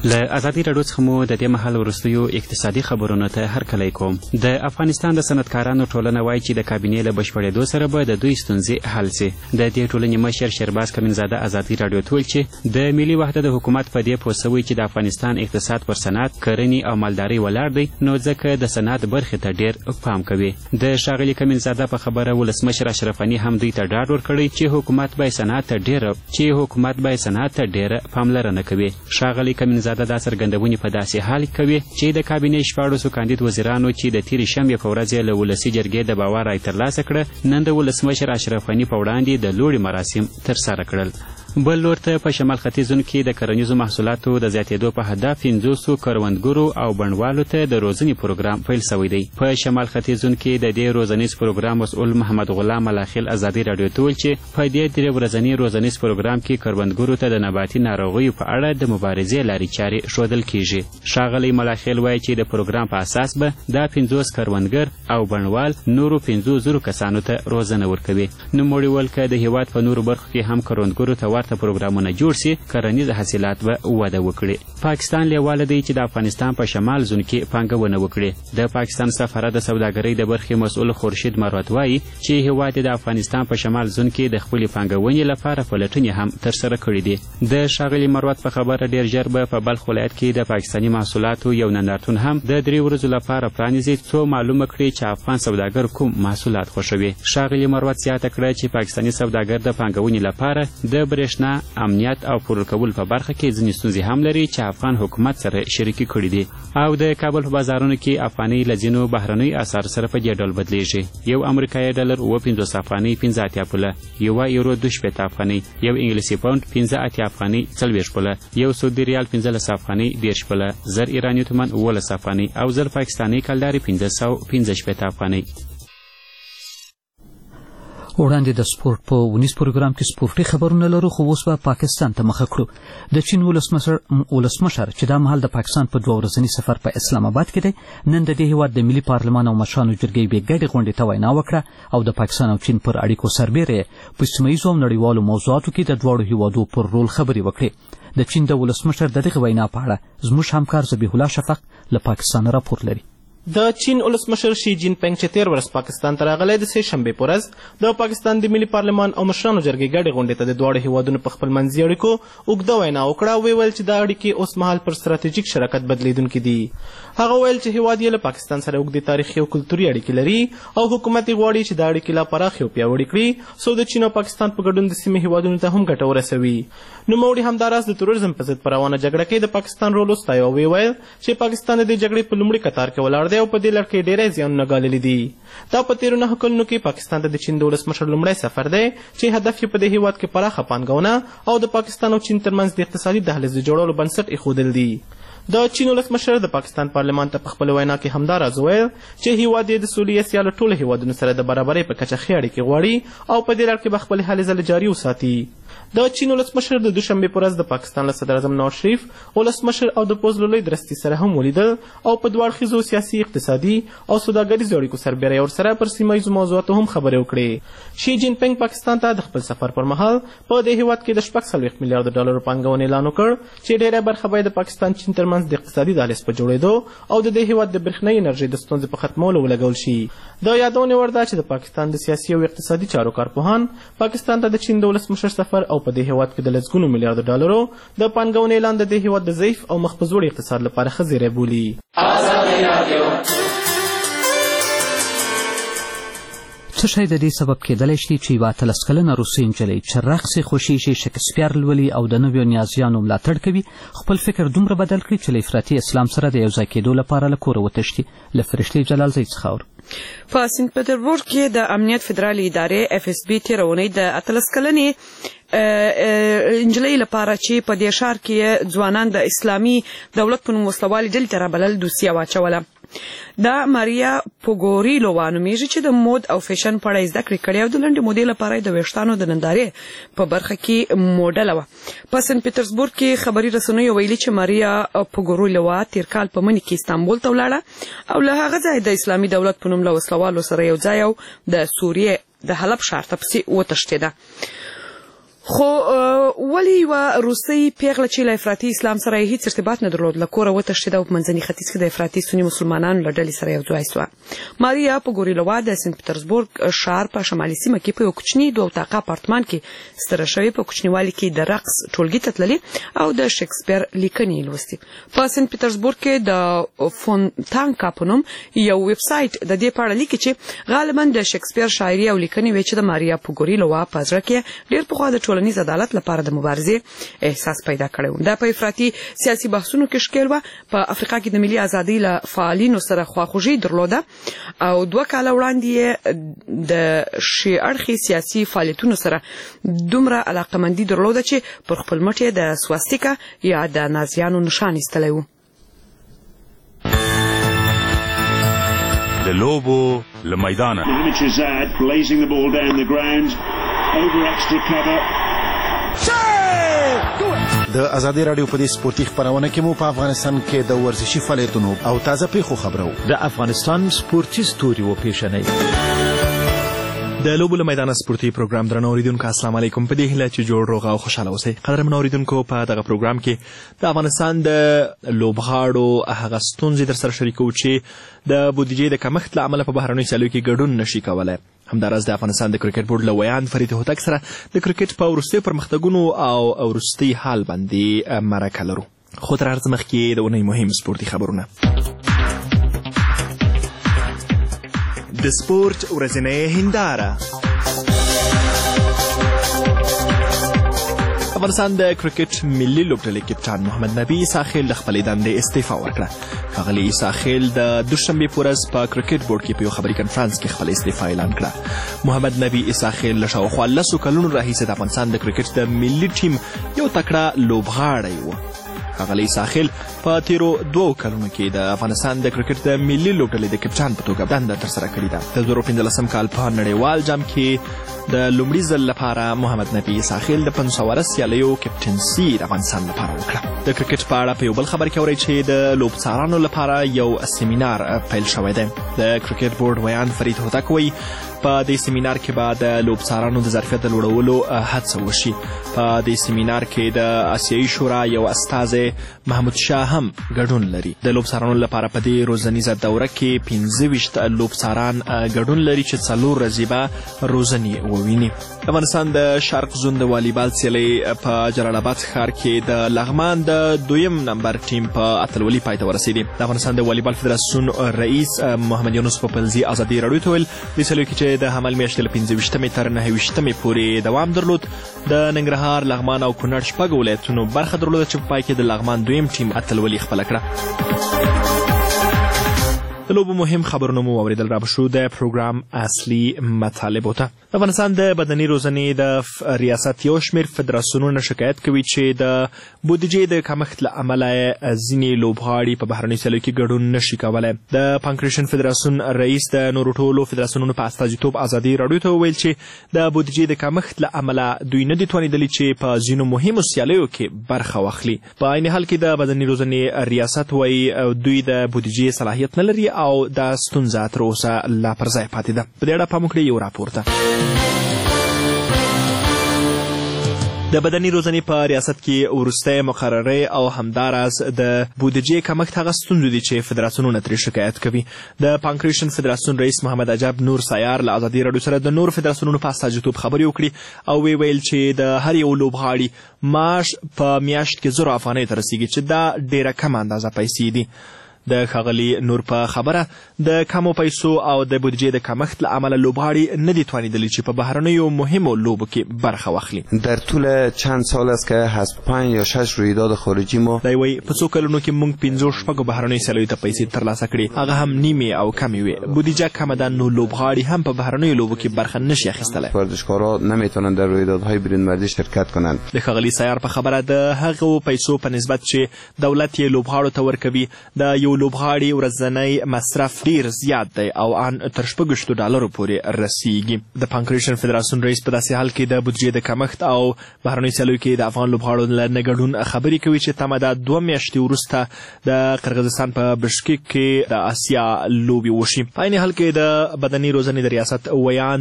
له ازادي راډیو څخه مو د دې مهال وروستیو اقتصادي خبرونو ته هرکلی کوم. د افغانستان د صنعتکارانو ټولنه وایي چې د کابینې له بشپړېدو سره به د دوی ستونزې حل سي. د دې ټولنې مشر شهرباز کمینزاده ازادي راډیو ته ویل چې د ملي وحدت د حکومت په دې پوه سوی چې د افغانستان اقتصاد پر صنعت، کرنې او مالدارۍ ولاړ دی، نو ځکه د صنعت برخې ته ډېر پام کوي. د ښاغلي کمینزاده په خبره ولسمشر اشرف غني هم دوی ته ډاډ ورکړی چې حکومت باید صنعت ته ډېره پاملرنه کوي. ښاغلي کمینزاده دا څرګندونې په داسې حال کوي چې د کابینې 14 کاندید وزیرانو چې د تېرې شنبې په ورځ له ولسي جرګې د باور رایې ترلاسه کړه، نن د ولسمشر اشرف غني په وړاندې د لوړې مراسم ترسره کړل. بل لور ته په شمال ختیځ کې د کرنیزو محصولاتو د زیاتېدو په هدف 500 کروندګرو او بڼوالو ته د روزنې پروګرام پیل سوی دی. په شمال ختیځ کې د دې روزنیز پروګرام مسؤل محمد غلام ملاخیل ازادي راډیو ته ویل چې په دې 3 ورځني روزنیز پروګرام کې کروندګرو ته د نباتي ناروغیو په اړه د مبارزې لارې چارې ښودل کیږي. ښاغلی ملاخیل وایي چې د پروګرام په اساس به دا 50 کروندګر او بڼوال نورو 500 کسانو ته روزنه ورکوي. نوموړي ویل که د هېواد په نورو برخو کې هم کروندګرو ته ورته پروګرامونه جوړ سي، کرنیز حاصلات به وده وکړي. پاکستان لیواله دی چې د افغانستان په شمال زون کې پانګونه وکړي. د پاکستان سفاره د سوداګرۍ د برخې مسؤل خورشید مروت وایي چې هېواد د افغانستان په شمال زون کې د خپلې پانګونې لپاره پلټنې هم ترسره کړي دي. د ښاغلي مروت په خبره ډېر ژر به په بلخ ولایت کې د پاکستاني محصولاتو یو نندارتون هم د 3 ورځو لپاره پرانیزي، څو معلومه کړي چې افغان سوداګر کوم محصولات خوښوي. ښاغلي مروت زیاته کړه چې پاکستاني سوداګر د پانګونې لپاره د برېښنا، امنیت او پلور کول په برخه کې ځینې ستونزې هم لري چې افغان حکومت سره شریکي کړي دي. او د کابل په بازارونو کې افغانۍ له ځینو بهرنیو اسعارو سره په دې ډول بدلیږي. یو امریکایي ډالر 50 افغانۍ 15 پوله، یو یورو 2 افغانۍ، یو انګلیسي پاوند 15 افغانۍ 40 پوله، یو سعودي ریال 15 افغانۍ 10 پوله، زر ایراني تومان 12 افغانۍ او زر پاکستاني کلدارې 515 افغانۍ. وړاندې د سپورت په ونیز پروګرام کې سپورتي خبرونه لرو، خو اوس به پاکستان ته مخه کړو. د چین ولسمشر چې دا مهال د پاکستان په 2 ورځني سفر په اسلام آباد کې دی، نن د دې هېواد د ملي پارلمان او مشرانو جرګې یوې ګډې غونډې ته وینا وکړه او د پاکستان او چین پر اړیکو سربیره په سیمه ییزو او نړیوالو موضوعاتو کې د دواړو هېوادو پر رول خبرې وکړې. د چین د ولسمشر د دغې وینا په اړه زموږ همکار ذبیح الله شفق له پاکستان راپور لري. د چین ولسمشر شي جین پنګ چې 13 ورځ پاکستان ته راغلی، د سې شنبې په ورځ د پاکستان د ملي پارلمان او مشرانو جرګې ګډې غونډې ته د دواړو هېوادونو په خپل منځي اړیکو اوږده وینا وکړه او ویل چې دا اړیکې اوس مهال پر ستراتیژیک شراکت بدلیدونکي دي. هغه ویل چې هېواد یې له پاکستان سره اوږدې تاریخي او کلتوري اړیکې لري او حکومت یې غواړي چې دا اړیکې لا پراخې او پیاوړې کړي څو د چین او پاکستان په ګډون د سیمې هېوادونو ته هم ګټه ورسوي. نوموړي همداراز د تروریزم په ضد په روانه جګړه کې د پاکستان رول وستایه او ویل چې پاکستان د دې جګړې په لومړي کتار کې ولاړ دی او په دې لړ کې ډېری زیانونه ګاللي دي. دا په تېرو 9 کلونو کې پاکستان ته د چین د ولسمشر لومړی سفر دی چې هدف یې په دې هېواد کې پراخه پانګونه او د پاکستان او چین ترمنځ د اقتصادي دهلیز د جوړولو بنسټ ایښودل دي. د چین ولسمشر د پاکستان پارلمان ته په خپله وینا کې همداراز ویل چې هېواد یې د سولې اسیا له ټولو هېوادونو سره د برابرۍ په کچه ښې اړیکې غواړي او په دې لړ کې به خپلې هلې ځلې جاري وساتي. د چین ولسمشر د دوشنبې په ورځ د پاکستان له صدراعظم نواز شریف، ولسمشر او د پوځ له لوی درستي سره هم ولیدل او په 2 اړخیزو سیاسي، اقتصادي او سوداګریزو اړیکو سربیره یې ورسره پر سیمه ییزو موضوعاتو هم خبرې وکړې. شي جین پنګ پاکستان ته د خپل سفر پر مهال په دې هېواد کې د 46 میلیارډ ډالرو پانګونې اعلان وکړ چې ډېره برخه به د پاکستان چین ترمنځ د اقتصادي دهلیز په جوړېدو او د دې هېواد د برېښنایي انرژۍ د ستونزې په ختمولو ولګول شي. د یادونې وړ ده چې د پاکستان د سیاسي او اقتصادي چارو کارپوهان پاکستان ته د چین د ولسمشر سفر او په دې هېواد کې د لسګونو میلیارډ ډالرو د پانګونې اعلان د دې هېواد د ضعیف او مخ په ځوړ اقتصاد لپاره ښه زیری بولي. څه شی د دې سبب کېدلی شي چې یوه 13 کلنه روسۍ نجلۍ چې رقص یې خوښیږي، شکسپیر لولي او د نویو نیازیانو ملاتړ کوي، خپل فکر دومره بدل کړي چې له افراطي اسلام سره د یو ځای کېدو لپاره له کوره وتښتي. له فرشتې جلالزۍ څخه اورو. په سنت پټربورګ کې د امنیت فدرالي ادارې FSB تېره اونۍ د 13 کلنې نجلۍ لپاره چې په دې ښار کې ځوانان د اسلامي دولت په نوم وسلوالې ډلې ته رابلل دوسیه واچوله. دا ماریا پوګوریلووا نومیږي چې د مود او فیشن په اړه زده کړې کړې او د لنډې مودې لپاره د ویښتانو د نندارې په برخه کې موډله وه. په سنت پیټرزبورګ کې خبري رسنیو ویلي چې ماریا پوګوریلووا تېر کال په مني کې استانبول ته ولاړه او له هغه ځایه د اسلامي دولت په نوم له وسلوالو سره یو ځای او د سوریې د حلب ښار ته پسې وتښتېده. خو ولی و روسي پیغله چې له افراطي اسلام سره هیڅ ارتباط نه درلود لکه وتښتېده او په منځني ختیځ کې د افراطي سني مسلمانانو له ډلې سره یو ځای شوه. ماریا پوګوریلووا د سنت پټرزبورګ ښار په شمالي سیمه کې په یو کوچني 2 اتاقه اپارتمان کې ستره شوې. په کوچنیوالي کې د رقص ټولګي ته تللې او د شکسپیر لیکنې لوستي. په سنت پټرزبورګ کې د فونتانکا په نوم یو ویب سایټ د دې په اړه لیکي چې غالبا د شکسپیر شاعري او لیکنې وی چې د ماریا پوګوریلووا په ځړ کې ډېر پخوا د ټولنیز عدالت لپاره د مبارزې احساس پیدا کړو. دا په افراطي سیاسي بحثونو کې شکل و. په افریقا کې د ملي ازادۍ له فعالینو سره خواخوږي درلوده او 2 کال وړاندې د شي اړخي سیاسي فعالیتونو سره دومره علاقمندي درلوده چې پر خپل مټ د سواستیکا یا د نازیانو نشان ایستلی و. د لوبو له میدانه د ازادي رادیو په دې سپورتي خبرونه کې مو په افغانستان کې د ورزشي فعالیتونو او تازه پیښو خبرو د افغانستان سپورتي ستوري و پیښنې د لوبو له میدانه سپورتي پروګرام درنو اوریدونکو السلام علیکم. په دې هیله چې جوړ روغ او خوشاله اوسئ. قدرمن اوریدونکو په دغه پروګرام کې د افغانستان د لوبغاړو هغه ستونزې در سره شریکو چې د بودیجې د کمښت له امله په بهرنیو سیالیو کې ګډون نشي کولی. همداراز د افغانستان د کرکټ بورډ له ویان فرید هوتک سره د کرکټ په وروستیو پرمختګونو او وروستي حال باندې مرکه لرو. خو تر هر څه مخکې د اونۍ مهم سپورتي خبرونه. د سپورت ورځنۍ هنداره. افغانستان د کرکټ ملي لوبډلې کپټان محمد نبی عیسی له خپلې دندې استعفا ورکړه. ښاغلي عیسی د دوشنبې په ورځ په کرکټ بورډ کې په یو خبري کنفرانس کې خپل استعفا اعلان کړه. محمد نبی عیسی له شاوخوا 10 کلونو راهیسې د افغانستان د کرکټ د ملي ټیم یو تکړه لوبغاړی و. ښاغلي عیسی په تیرو 2 کلونو کې د افغانستان د کرکټ د ملي لوبډلې د کپټان په توګه دنده ترسره کړې ده. د 2015 کال په نړیوال جام کې د لومړي ځل لپاره محمد نبی عیسی د 500 سیالیو کپټنسي د افغانستان لپاره وکړه. د کرکټ په اړه په یو بل خبر کې اورئ چې د لوبڅارانو لپاره یو سیمینار پیل شوی دی. د کرکټ بورډ ویان فرید هوتک وایي په دې سیمینار کې به د لوبڅارانو د ظرفیت د لوړولو هڅه وشي. په دې سیمینار کې د آسیایي شورا یو استازی محمود شاه هم ګډون لري. د لوبڅارانو لپاره په دې روزنیزه دوره کې 25 لوبڅاران ګډون لري چې 4 ورځې به روزنې وویني. افغانستان د شرق زون د والیبال سیالۍ په جلال آباد ښار کې د لغمان د 2م نمبر ټیم په اتلولي پای ته ورسېدی. د افغانستان د والیبال فدراسیون رئیس محمد یونس پوپلزي ازادي راډیو ته ویل د سیالیو کې چې د حمل میاشتې له 25 تر 29 پورې دوام درلود. د ننګرهار، لغمان او کونړ 6 ولایتونو برخه درلوده چې په پای کې د لغمان 2م ټیم اتلولي خپله کړه. د لوبو مهم خبرونه مو واورېدل. را به شو د پروګرام اصلي مطالبو ته. د افغانستان د بدني روزنې د ریاست یو شمېر فدراسیونونه شکایت کوي چې د بودیجې د کمښت له امله ځینې لوبغاړي په بهرنیو سیالیو کې ګډون نشي کولی. د پانکریشن فدراسیون رئیس د نورو ټولو فدراسیونونو په استازیتوب ازادي راډیو ته وویل چې د بودیجې د کمښت له امله دوی نه دي توانېدلي چې په ځینو مهمو سیالیو کې برخه واخلي. په عین حال کې د بدني روزنې ریاست وایي دوی د بودیجې صلاحیت نه لري او دا ستونزه تر اوسه لا پر ځای پاتې ده. په دې اړه پام وکړئ یو راپور ته. د بدني روزنې په ریاست کې وروستی مقررې او همداراز د بودیجې کمښت هغه ستونزې دي چې فدراسیونونه ترې شکایت کوي. د پانکریشن فدراسیون رئیس محمد عجب نور سیار له ازادي راډیو سره د نور فدراسیونونو په استازیتوب خبرې وکړي او ویل چې د هر یو لوبغاړي معاش په میاشت کې 1000 افغانۍ ته رسیږي چې دا ډېره کمه اندازه پیسې دي. د ښاغلي نور په خبره د کمو پیسو او د بودیجې د کمښت له امله لوبغاړي نه دي توانیدلي چې په بهرنیو مهمو لوبو کې برخه واخلي. در طول چند سال است که از 5 یا 6 رویداد خارجی ما دی وایي په څو کلونو کې موږ 5 بهرنیو سیالیو ته پیسې ترلاسه کړي، هغه هم نیمې او کمې وې. بودیجه کمه ده نو لوبغاړي هم په بهرنیو لوبو کې برخه نشي اخیستلی. ورزشکارا نمیتونن در رویدادهای برون‌مرزی شرکت کنند. د ښاغلي سیار په خبره د هغو پیسو په نسبت چې دولت یې لوبغاړو ته ورکوي د یو لوبغاړي ورځنی مصرف ډیر زیات دی او ان تر $60 پورې رسیږي. د پانکریشن فدراسیون رئیس په داسې حال کې د بودیجې د کمښت او بهرنیو سیالیو کې د افغان لوبغاړو له نه ګډون خبرې کوي چې تمه ده 2 میاشتې وروسته د قرغیزستان په بشکک کې د آسیا لوبې وشي. په عین حال کې د بدني روزنې د ریاست ویاند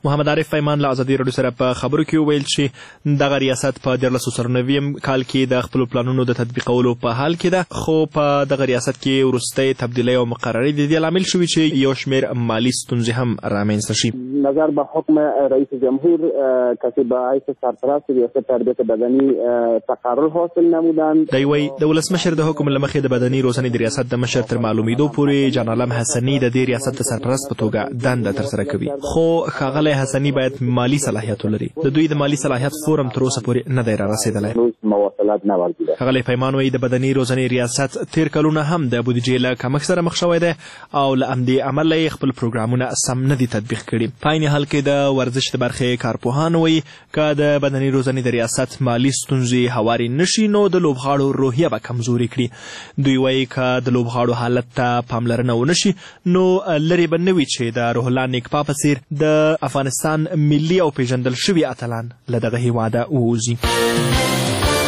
محمد عارف پیمان له ازادي راډیو سره په خبرو کې ویل چې دغه ریاست په 1990 کال کې د خپل پلانونو د تطبیقولو په حال کې ده، خو په دغه ریاست کې وروستۍ تبدیلی او مقرري د دې لامل شوي چې یو شمېر مالي ستونزې هم رامنځته شي. نظر به حکم رئیس جمهور کسی به حیث سرپرست ریاست تربیت بدنی تقرر حاصل نمودند. دی وایي د ولسمشر د حکم له مخې د بدني روزنې د ریاست د مشر تر معلومېدو پورې جان عالم حسني د دې ریاست د سرپرست په توګه دنده ترسره کوي، خو ښاغلی حسني باید مالي صلاحیت ولري. د دوی د مالي صلاحیت فورم تر اوسه پورې نه دی رارسېدلی. ښاغلی پیمان وایي د بدني روزنې ریاست تېر کلونه هم د بودیجې له کمښت سره مخ شوی دی او له همدې امله یې خپل پروګرامونه سم نه دي تطبیق کړي. په عین حال کې د ورزش د برخې کارپوهان وایي که د بدني روزنې د ریاست مالي ستونزې هوارې نشي نو د لوبغاړو روحیه به کمزوري کړي. دوی وایي که د لوبغاړو حالت ته پاملرنه ونشي نو لرې به نه وي چې د روح الله نیکپا په څېر د افغانستان ملي او پیژندل شوي اتلان له دغه هېواده ووځي.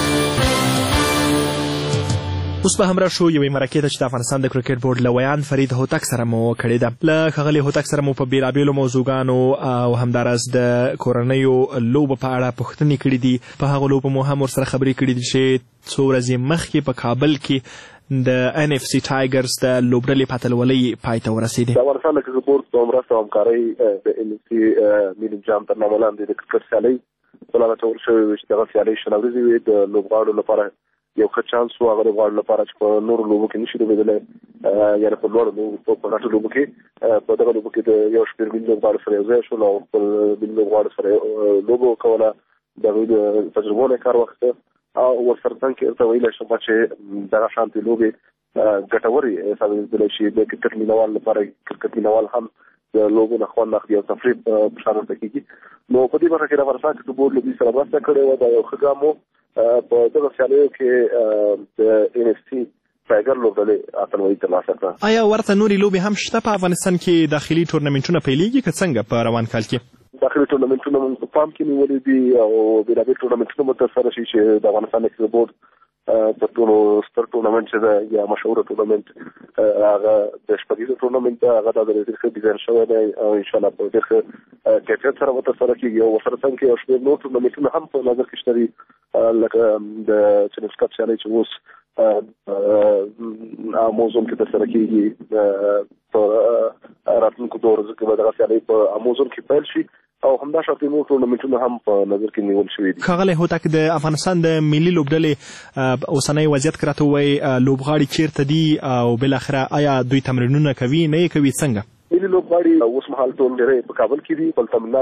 اوس به همراه شو یوې مرکې ته چې د افغانستان د کرکټ بورډ له ویان فرید هوتک سره مو کړې ده. له ښاغلي هوتک سره مو په بېلابېلو موضوعګانو او همداراز د کورنیو لوبو په اړه پوښتنې کړي دي. په هغو لوبو مو هم ورسره خبرې کړي دي چې څو ورځې مخکې په کابل کې د NFC ټایګرز د لوبډلې په اتلولۍ پای ته ورسېدې. د افغانستان د کرکټ بورډ په مرسته او همکارۍ د NFC ملي جام تر نامه لاندې د کرکټ سیالۍ په لاره اچول شوې وې چې دغه سیالۍ شل ورځې وې. د لوبغاړو لپاره یو ښه چانس و هغه لوبغاړو لپاره چې په نورو لوبو کې نشي لوبېدلی، یعنې په لوړو لوبو په غټو لوبو کې په دغه لوبو کې د یو شمېر ملي لوبغاړو سره یو ځای شول او خپل ملي لوبغاړو سره لوبه وکوله. د هغوی د تجربو نه کار واخیسته او ورسره څنګ کې ورته ویلی شم چې دغه شانتې لوبې ګټورې ثابتېدلی شي. د کرکټ مینوال لپاره کرکټ مینوال هم د لوبو نه خوند اخلي او تفریح په شان ورته کېږي. نو په دې برخه کې د افغانستان کرکټ بورډ له دوی سره مرسته کړې وه. دا یو ښه ګام و. په دغه سیالیو کې د NFC ټایګر لوبډلې اتلولي ترلاسه کړه. آیا ورته نورې لوبې هم شته په افغانستان کې داخلي ټورنمنټونه پیلېږي که څنګه په روان کال کې؟ داخلي ټورنمنټونه موږ په پام کې نیولي دي او بېلابېل ټورنمنټونه به ترسره شي چې د افغانستان کرکټ بورډ تر ټولو ستر ټورنمنټ چې ده یا مشهوره ټورنمنټ هغه د شپږیزه ټورنمنټ ده. هغه دا ډېر ښه ډیزاین شوی دی او انشاءالله په ډېر ښه کیفیت سره به ترسره کېږي. او ورسره څنګ کې یو شمېر نور ټورنمنټونه هم په نظر کې شته دي لکه د چنس کپ سیالۍ چې اوس امازون کې ترسره کېږي. په راتلونکو دوه ورځو کې به دغه سیالۍ په امازون کې پیل شي او همدا شانتې نور ټورنمنټونه هم په نظر کې نیول شوي دي. ښاغلی هوتک د افغانستان د ملي لوبډلې اوسنی وضعیت که راته ووایي لوبغاړي چیرته دي او بالاخره آیا دوی تمرینونه کوي نه یې کوي څنګه؟ ملي لوبغاړي اوس مهال ټول ډېری په کابل کې دي. بل تمرینات